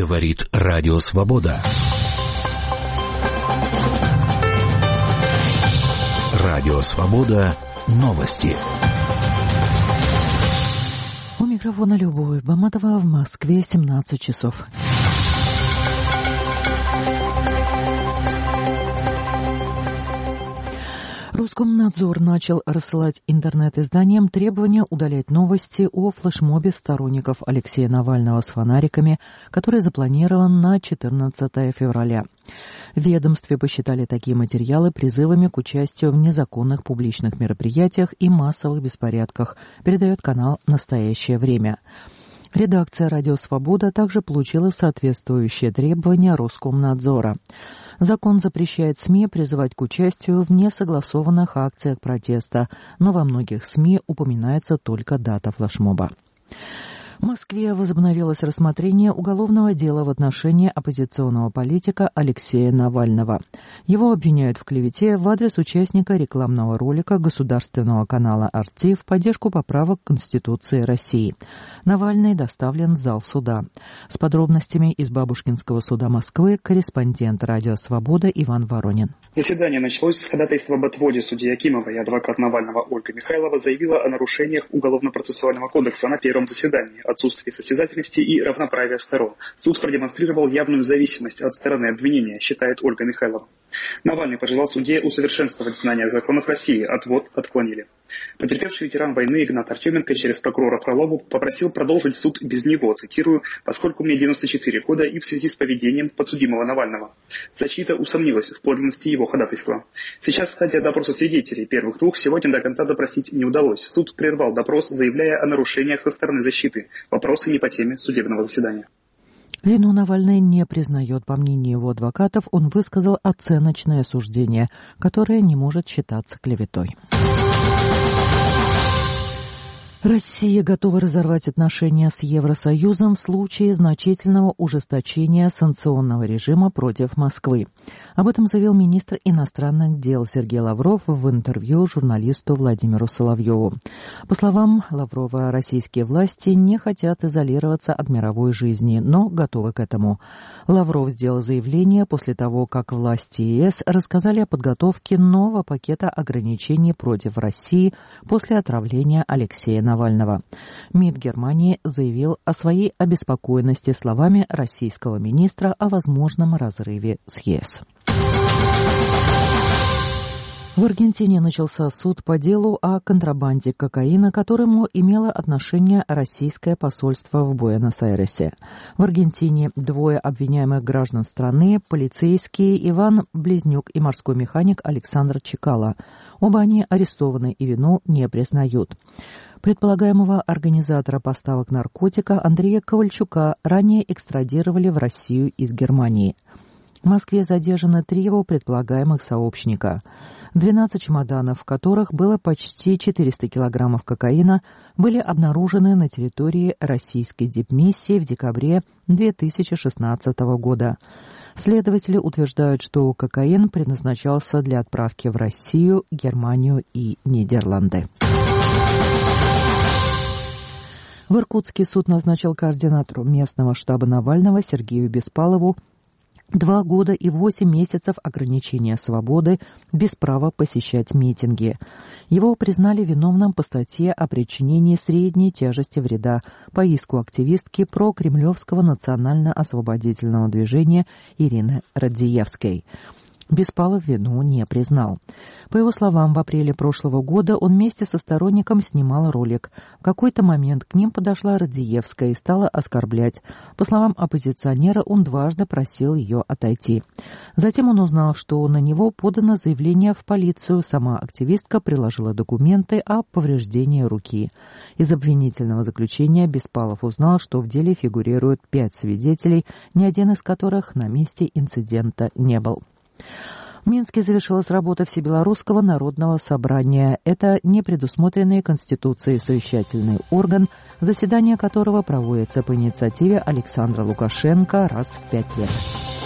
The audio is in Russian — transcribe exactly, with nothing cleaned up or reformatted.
Говорит Радио Свобода. Радио Свобода. Новости. У микрофона Любовь Баматова, в Москве семнадцать часов. Роскомнадзор начал рассылать интернет-изданиям требования удалять новости о флешмобе сторонников Алексея Навального с фонариками, который запланирован на четырнадцатое февраля. В ведомстве посчитали такие материалы призывами к участию в незаконных публичных мероприятиях и массовых беспорядках, передает канал «Настоящее время». Редакция «Радио Свобода» также получила соответствующие требования Роскомнадзора. Закон запрещает СМИ призывать к участию в несогласованных акциях протеста, но во многих СМИ упоминается только дата флешмоба. В Москве возобновилось рассмотрение уголовного дела в отношении оппозиционного политика Алексея Навального. Его обвиняют в клевете в адрес участника рекламного ролика государственного канала «Арти» в поддержку поправок к Конституции России. Навальный доставлен в зал суда. С подробностями из Бабушкинского суда Москвы корреспондент «Радио Свобода» Иван Воронин. Заседание началось с ходатайства об отводе судьи Акимовой, и адвокат Навального Ольга Михайлова заявила о нарушениях Уголовно-процессуального кодекса на первом заседании, отсутствии состязательности и равноправия сторон. Суд продемонстрировал явную зависимость от стороны обвинения, считает Ольга Михайлова. Навальный пожелал судье усовершенствовать знания законов России, отвод отклонили. Потерпевший ветеран войны Игнат Артеменко через прокурора Фролову попросил продолжить суд без него, цитирую, «поскольку мне девяносто четыре года и в связи с поведением подсудимого Навального». Защита усомнилась в подлинности его ходатайства. Сейчас стадия допроса свидетелей. Первых двух сегодня до конца допросить не удалось. Суд прервал допрос, заявляя о нарушениях со стороны защиты. Вопросы не по теме судебного заседания. Вину Навальный не признает. По мнению его адвокатов, он высказал оценочное суждение, которое не может считаться клеветой. Россия готова разорвать отношения с Евросоюзом в случае значительного ужесточения санкционного режима против Москвы. Об этом заявил министр иностранных дел Сергей Лавров в интервью журналисту Владимиру Соловьеву. По словам Лаврова, российские власти не хотят изолироваться от мировой жизни, но готовы к этому. Лавров сделал заявление после того, как власти ЕС рассказали о подготовке нового пакета ограничений против России после отравления Алексея Навального. Навального. МИД Германии заявил о своей обеспокоенности словами российского министра о возможном разрыве с ЕС. В Аргентине начался суд по делу о контрабанде кокаина, к которому имело отношение российское посольство в Буэнос-Айресе. В Аргентине двое обвиняемых граждан страны, полицейские Иван Близнюк и морской механик Александр Чекало. Оба они арестованы и вину не признают. Предполагаемого организатора поставок наркотика Андрея Ковальчука ранее экстрадировали в Россию из Германии. В Москве задержаны три его предполагаемых сообщника. двенадцать чемоданов, в которых было почти четыреста килограммов кокаина, были обнаружены на территории российской дипмиссии в декабре две тысячи шестнадцатого года. Следователи утверждают, что кокаин предназначался для отправки в Россию, Германию и Нидерланды. В Иркутске суд назначил координатору местного штаба Навального Сергею Беспалову два года и восемь месяцев ограничения свободы без права посещать митинги. Его признали виновным по статье о причинении средней тяжести вреда по иску активистки прокремлевского национально-освободительного движения Ирины Радзиевской. Беспалов вину не признал. По его словам, в апреле прошлого года он вместе со сторонником снимал ролик. В какой-то момент к ним подошла Радзиевская и стала оскорблять. По словам оппозиционера, он дважды просил ее отойти. Затем он узнал, что на него подано заявление в полицию. Сама активистка приложила документы о повреждении руки. Из обвинительного заключения Беспалов узнал, что в деле фигурируют пять свидетелей, ни один из которых на месте инцидента не был. В Минске завершилась работа Всебелорусского народного собрания. Это не предусмотренный Конституцией совещательный орган, заседание которого проводится по инициативе Александра Лукашенко раз в пять лет.